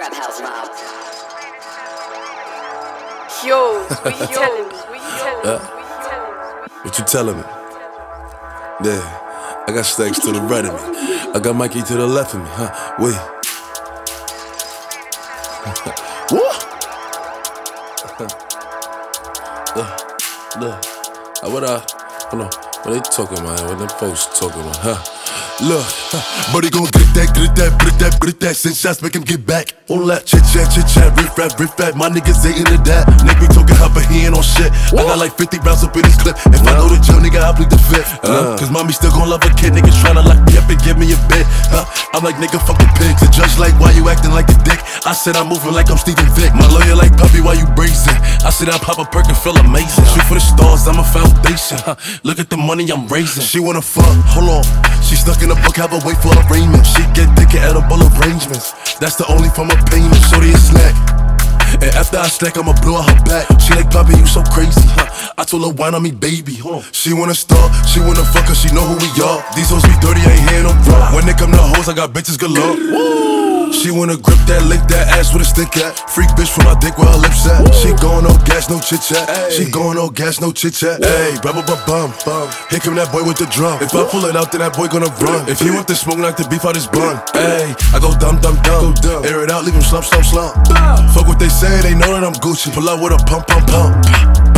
Trap House Mob. Yo, what you telling me? What you telling me? Yeah, I got stacks to the right of me. I got Mikey to the left of me, huh? Wait. What? Look. What hold on. What they talking about? What them folks talking about, huh? Look, but he gon' get that. Send shots, make him get back. All that chit chat, riff rap. My niggas ain't into that. Nick be talking hot, but he ain't on shit. I got like 50 rounds up in his clip. If I know the jail, nigga, I plead the fifth. Cause mommy still gon' love a kid. Niggas tryna lock me up and give me a bit. I'm like, nigga, fucking pigs. The judge like, why you acting like a dick? I said I'm moving like I'm Steven Vick. My lawyer like, puppy, why you brazen? I said I pop a perk and feel amazing. Shoot for the stars, I'm a foundation. Look at the money I'm raising. She wanna fuck, hold on. She stuck in a book, have her wait for arraignment. She get thick at edible arrangements. That's the only form of payment. Shorty a snack. And after I stack, I'ma blow out her back. She like, Poppy, you so crazy. I told her, wine on me, baby. She wanna start, she wanna fuck her, she know who we are. These hoes be dirty, I ain't hearing no drop. When they come to hoes, I got bitches galore. She wanna grip that, lick that ass with a stick at. Freak bitch from my dick where her lips at. She going no gas, no chit chat. She going no gas, no chit chat. Ayy, bum. Here come that boy with the drum. If I pull it out, then that boy gonna run. If he want the smoke, like the beef out his bun. Ayy, I go dumb. Air it out, leave him slump. Fuck what they say, they know that I'm Gucci. Pull out with a pump.